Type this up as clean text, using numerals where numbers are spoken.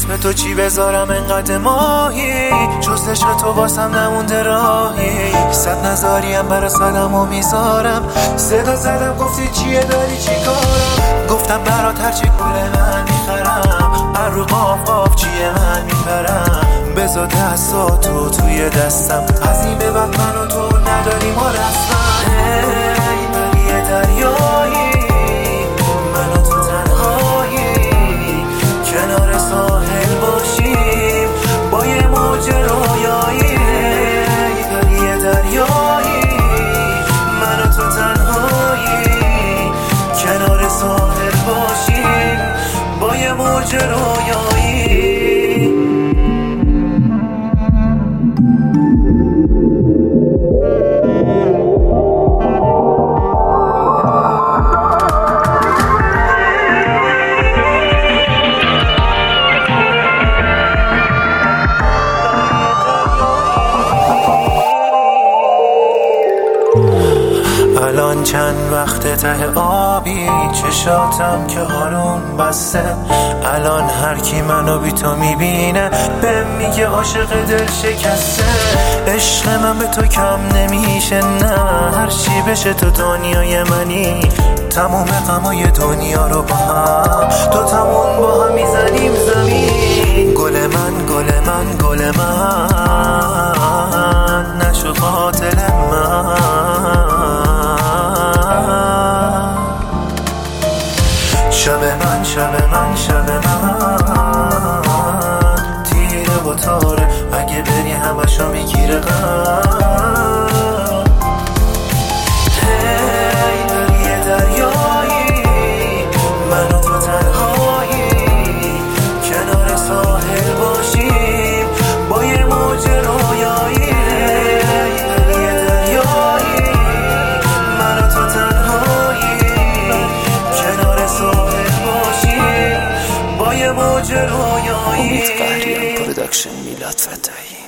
اسم تو چی بذارم انقدر ماهی، جز عشق تو واسم نمونده راهی. صد نظاریم برا صدم و میذارم، صدا زدم گفتی چیه داری چی کارم. گفتم برات هرچی کوله من میخرم، رو قاف چیه من میبرم. بذار دستاتو توی دستم، از این به بعد من و تو نداریم و رسمم. ای بریه دریایی، من و تو تنهایی، کنار ساحل باشیم با یه موج رویایی. ای بریه دریایی، من و تو تنهایی، کنار ساحل باشیم با یه موج رویایی. الان چند وقت ته آبی، چشاتم که آروم بسته. الان هر کی منو بی تو میبینه بهم میگه عاشق دل شکسته. عشق من به تو کم نمیشه نه، هر چی بشه تو دنیای منی. تموم غمای دنیا رو با هم دوتامون با هم میزنیم زمین. گل من گل من گل من، نشو قاتل من. شب من شب من شب من، تیره و تاره، اگه بری همشو میگیره غم. هی بریه دریایی، من و تو تنهایی، کنار ساحل باشیم با یه موج رویایی. هی بریه دریایی، من و تو تنهایی، کنار ساحل باشیم با یه موج رویایی. امید فهریم پروداکشن میلاد فتحی.